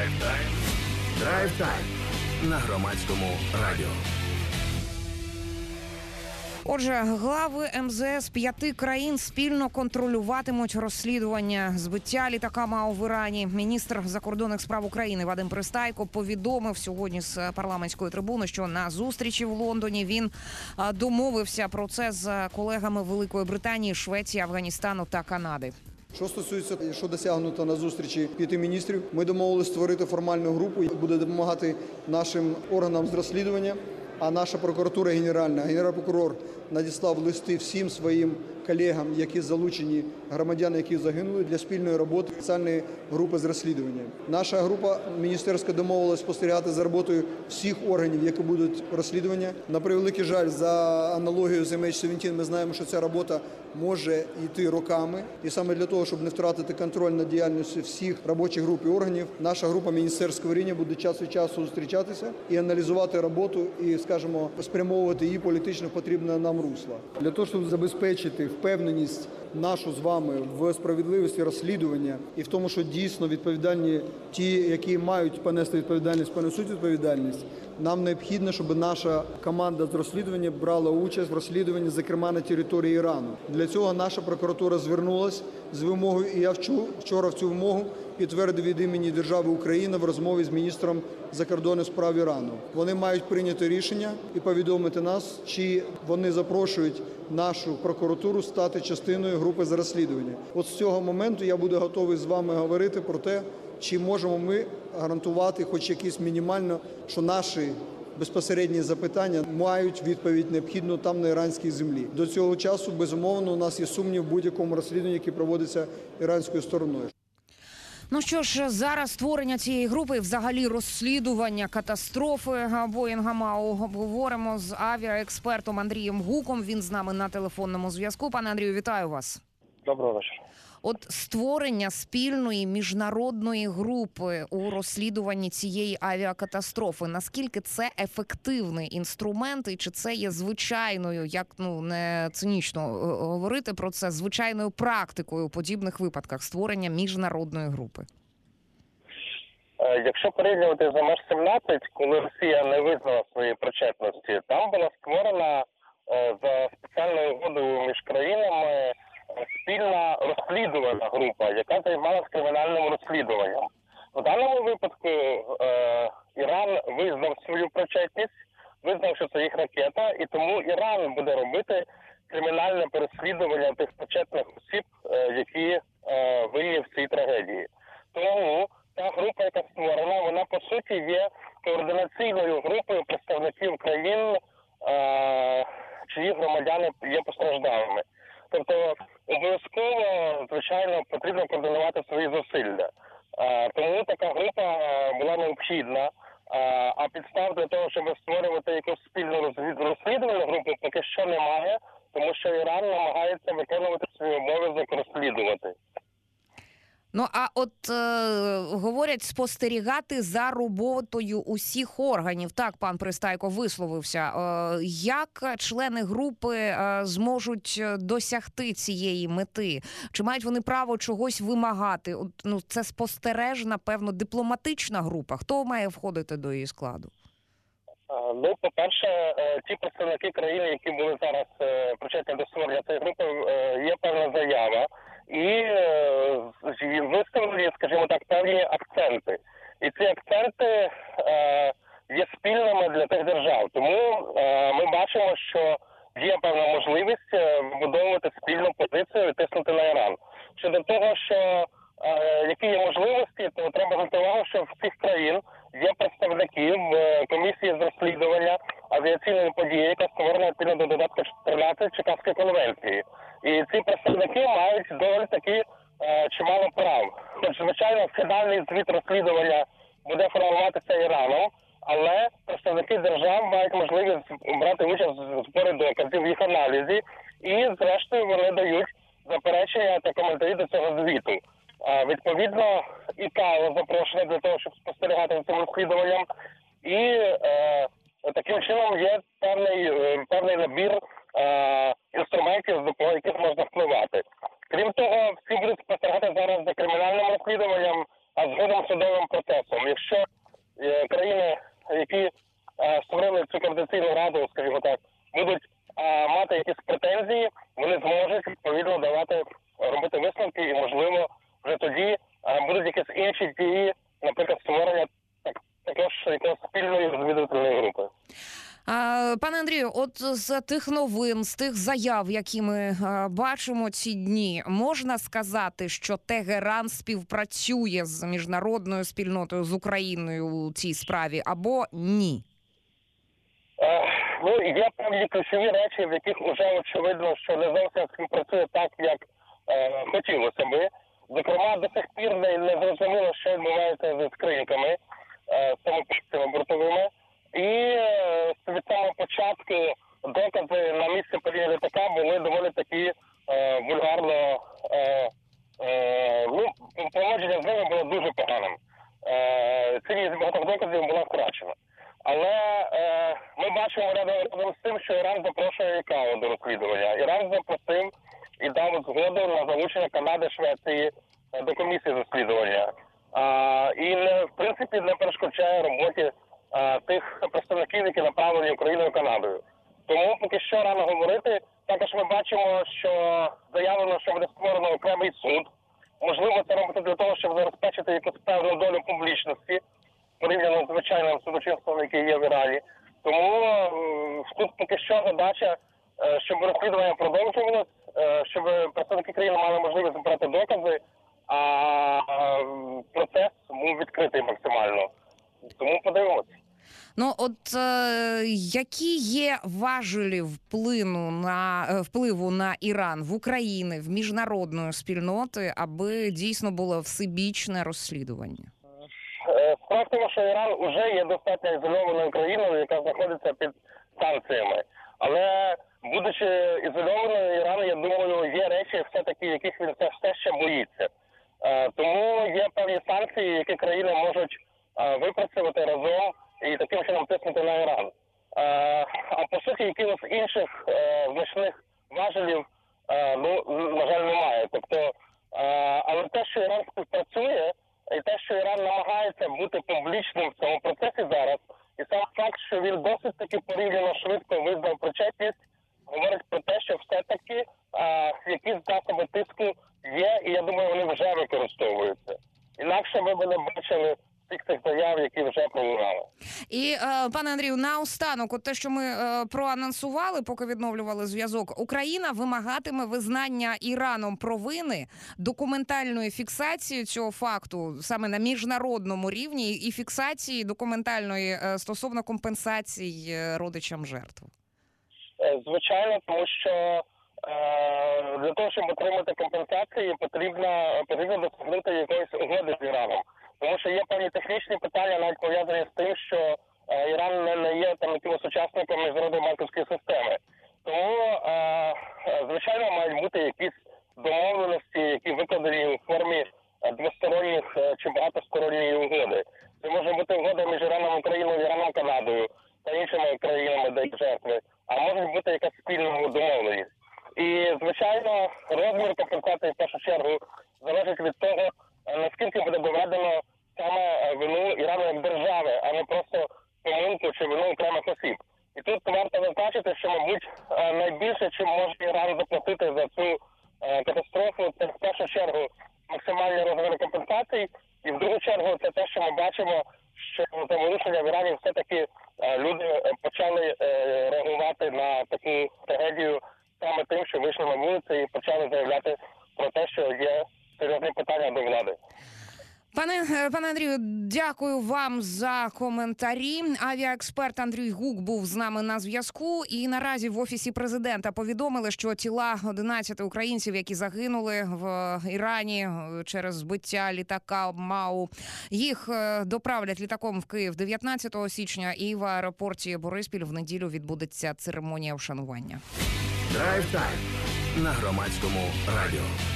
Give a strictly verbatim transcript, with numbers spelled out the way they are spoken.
Драйв-тайм. Драйв-тайм на Громадському радіо. Отже, глави ем зе ес п'яти країн спільно контролюватимуть розслідування збиття літака МАУ в Ірані. Міністр закордонних справ України Вадим Пристайко повідомив сьогодні з парламентської трибуни, що на зустрічі в Лондоні він домовився про це з колегами Великої Британії, Швеції, Афганістану та Канади. Що стосується, що досягнуто на зустрічі п'яти міністрів, ми домовилися створити формальну групу, яка буде допомагати нашим органам з розслідування, а наша прокуратура генеральна, генерал-прокурор надіслав листи всім своїм колегам, які залучені, громадяни, які загинули, для спільної роботи спеціальної групи з розслідування. Наша група міністерська домовилась спостерігати за роботою всіх органів, які будуть розслідування. На превеликий жаль, за аналогією з ем ейч севентін ми знаємо, що ця робота може йти роками. І саме для того, щоб не втратити контроль над діяльністю всіх робочих груп і органів, наша група міністерського рівня буде час від часу зустрічатися і аналізувати роботу і, скажімо, спрямовувати її політично потрібне нам русло. Для того, щоб забезпечити впевненість нашу з вами в справедливості розслідування і в тому, що дійсно відповідальні ті, які мають понести відповідальність, понесуть відповідальність, нам необхідно, щоб наша команда з розслідування брала участь в розслідуванні, зокрема на території Ірану. Для цього наша прокуратура звернулась з вимогою, і я вчора в цю вимогу підтвердив від імені держави Україна в розмові з міністром закордонних справ Ірану. Вони мають прийняти рішення і повідомити нас, чи вони запрошують нашу прокуратуру стати частиною групи з розслідування. От з цього моменту я буду готовий з вами говорити про те, чи можемо ми гарантувати хоч якісь мінімально, що наші безпосередні запитання мають відповідь необхідну там на іранській землі. До цього часу, безумовно, у нас є сумнів в будь-якому розслідуванні, яке проводиться іранською стороною. Ну що ж, зараз створення цієї групи, взагалі розслідування катастрофи Боїнга МАУ обговоримо з авіаекспертом Андрієм Гуком. Він з нами на телефонному зв'язку. Пане Андрію, вітаю вас. Доброго вечора. От створення спільної міжнародної групи у розслідуванні цієї авіакатастрофи, наскільки це ефективний інструмент і чи це є звичайною, як ну не цинічно говорити про це, звичайною практикою у подібних випадках створення міжнародної групи? Якщо порівнювати з ем еш сімнадцять, коли Росія не визнала своєї причетності, там була створена за спеціальною угодою між країнами спільна розслідувана група, яка займалася кримінальним розслідуванням. У даному випадку е, Іран визнав свою причетність, визнав, що це їх ракета, і тому Іран буде робити кримінальне переслідування тих причетних осіб, е, які е, винні в цій трагедії. Тому та група, яка створена, вона по суті є координаційною групою представників країн, е, чиї громадяни є постраждалими. Тобто обов'язково, звичайно, потрібно координувати свої зусилля. А, тому така група була необхідна. А, а підстав для того, щоб створювати якусь спільну розслідувальну групу, поки що немає, тому що Іран намагається виконувати свій обов'язок розслідувати. Ну, а от е, говорять спостерігати за роботою усіх органів. Так, пан Пристайко висловився. Е, як члени групи е, зможуть досягти цієї мети? Чи мають вони право чогось вимагати? От, ну, це спостережна, певно, дипломатична група. Хто має входити до її складу? Ну, по-перше, ті представники країни, які були зараз причетні до створення цієї групи, є певна заява. І виставлені, скажімо так, певні акценти. І ці акценти е, є спільними для тих держав. Тому е, ми бачимо, що є певна можливість вибудовувати спільну позицію і тиснути на Іран. Щодо того, що е, які є можливості, то треба звертати увагу, що в цих країн є представники в комісії з розслідування авіаційної події, яка створена відповідно до додатку чотирнадцять Чикагської конвенції. І ці представники мають доволі таки е, чимало прав. Хоч, звичайно, фінальний звіт розслідування буде формуватися Іраном, але представники держав мають можливість брати участь в зборі доказів, в їх аналізі, і, зрештою, вони дають заперечення та коментарі до цього звіту. Е, відповідно, і КАО запрошено для того, щоб спостерігати за цим розслідуванням, і е, таким чином є певний, певний набір е, інструментів, з допомогою яких можна впливати. Крім того, всі будуть спостерігати зараз за кримінальним розслідуванням, а згодом судовим процесом. Якщо почати робити висновки, і, можливо, вже тоді будуть якісь інші дії, наприклад, створення так, також якоїсь спільної розвідувальної групи. А, пане Андрію, от з тих новин, з тих заяв, які ми а, бачимо ці дні, можна сказати, що Тегеран співпрацює з міжнародною спільнотою, з Україною у цій справі, або ні? Е, ну, є певні ключові речі, в яких вже очевидно, що не зовсім співпрацює так, як е, хотілося би. Зокрема, до сих пір не, не зрозуміло, що відбувається зі скриньками, е, самописцями бортовими. І е, від самого початку докази на місці падіння літака були доволі такі е, вульгарно, е, е, ну, поводження з ними було дуже поганим. Е, цінність багатьох доказів була втрачена. Але е, ми бачимо рядом, рядом з тим, що Іран запрошує ІКАО до розслідування. Іран запросив і дав згоду на залучення Канади, Швеції до комісії розслідування. А, і, не, в принципі, не перешкоджає роботі а, тих представників, які направлені Україною і Канадою. Тому поки що рано говорити. Також ми бачимо, що заявлено, що буде створено окремий суд. Можливо, це робиться для того, щоб забезпечити якусь певну долю публічності, порівняно з звичайним судочинством, яке є в Ірані. Тому е, тут поки що задача, е, щоб розслідування продовжувалось, е, щоб представники країни мали можливість збирати докази, а е, процес був відкритий максимально. Тому подивимося. Ну, от е, які є важелі впливу на, е, впливу на Іран в Україні, в міжнародної спільноти, аби дійсно було всебічне розслідування? Справа в тому, що Іран вже є достатньо ізольованою країною, яка знаходиться під санкціями. Але, будучи ізольованою, Іран, я думаю, є речі, все-таки, яких він все ще боїться. Тому є певні санкції, які країни можуть випрацювати разом і таким чином тиснути на Іран. А по суті, якихось інших значних важелів, ну, на жаль, немає. Тобто, але те, що Іран співпрацює, і те, що Іран намагається бути публічним в цьому процесі зараз, і сам факт, що він досить таки порівняно швидко визнав причетність, говорить про те, що все-таки а, якісь засоби тиску є, і я думаю, вони вже використовуються. Інакше ми б не бачили всіх цих заяв, які вже пролунали. І, е, пане Андрію, наостанок, от те, що ми е, проанонсували, поки відновлювали зв'язок, Україна вимагатиме визнання Іраном провини, документальної фіксації цього факту саме на міжнародному рівні і фіксації документальної е, стосовно компенсацій е, родичам жертв. Звичайно, тому що е, для того, щоб отримати компенсації, потрібно, потрібно досягнути якоїсь угоди з Іраном. Тому що є певні технічні питання, навіть пов'язані з тим, що е, Іран не, не є там якимось учасником міжнародної банківської системи. Тому, е, звичайно, мають бути якісь домовленості, які викладені у формі двосторонніх е, чи багатосторонньої угоди. Це може бути угода між Іраном Україною, Іраном Канадою та іншими країнами, де є жертви, а може бути якась спільна домовленість. І, звичайно, розмір компенсації в першу чергу залежить від того, наскільки буде доведено саме вину Ірану як держави, а не просто помилку чи вину окремих осіб. І тут варто зазначити, що, мабуть, найбільше, чим може Іран заплатити за цю катастрофу, це в першу чергу максимальні розміри компенсацій, і в другу чергу це те, що ми бачимо, що за вирішення в Ірані все-таки люди почали реагувати на таку трагедію саме тим, що вийшли на вулиці і почали заявляти про те, що є серйозні питання до влади. Пане, пане Андрію, дякую вам за коментарі. Авіаексперт Андрій Гук був з нами на зв'язку. І наразі в Офісі президента повідомили, що тіла одинадцяти українців, які загинули в Ірані через збиття літака МАУ, їх доправлять літаком в Київ дев'ятнадцятого січня, і в аеропорті Бориспіль в неділю відбудеться церемонія вшанування. Драйв-тайм на Громадському радіо.